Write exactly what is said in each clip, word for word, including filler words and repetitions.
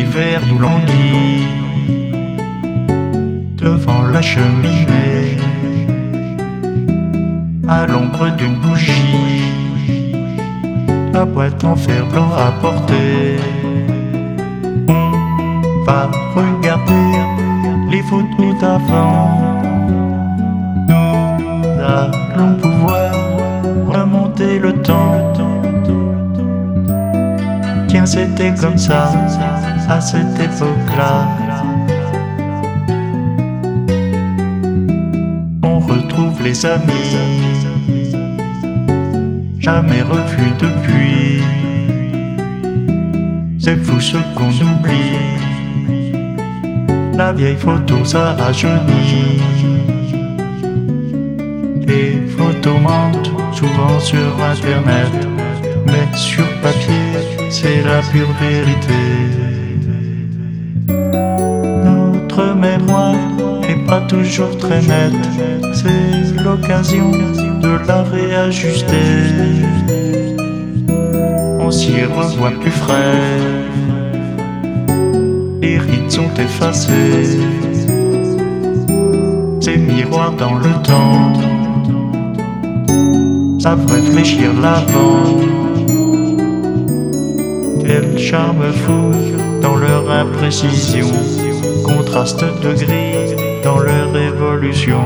l'hiver nous languit devant la cheminée, à l'ombre d'une bougie, la boîte en fer blanc à porter. On va regarder les photos d'avant. Nous allons pouvoir remonter le temps. Tiens, c'était comme ça, à cette époque-là. On retrouve les amis, jamais revus depuis. C'est fou ce qu'on oublie, la vieille photo ça rajeunit. Les photos mentent souvent sur internet, mais sur papier c'est la pure vérité. Notre mémoire n'est pas toujours très nette, c'est l'occasion de la réajuster. On s'y revoit plus frais, les rides sont effacées. Ces miroirs dans le temps savent réfléchir l'avant. Quel charme fou dans leur imprécision, contraste de gris dans leur évolution.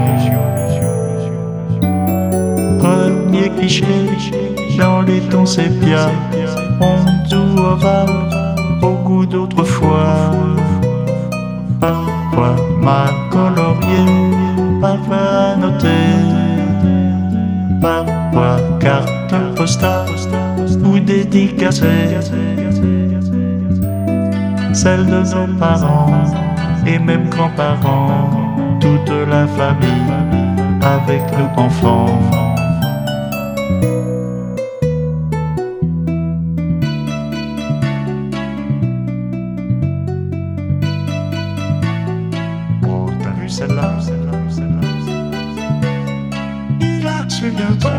Premier cliché dans les tons sépia, on tout ovale au goût d'autrefois. Parfois ma coloriée, parfois noter, parfois carte postale ou dédicacée, celle de nos parents et même grands-parents, toute la famille avec le enfant. Oh, t'as vu celle-là, celle-là, celle-là, celle-là. Il a su bien toi.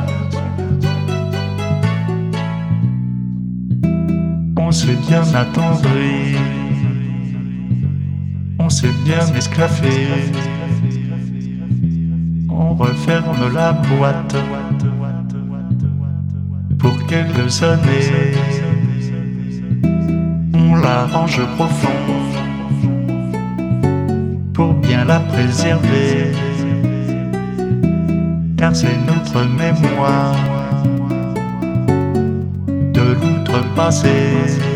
On s'est bien attendri, on s'est bien esclaffé. On referme la boîte pour quelques années. On la range profond pour bien la préserver, car c'est notre mémoire de l'outre-passé.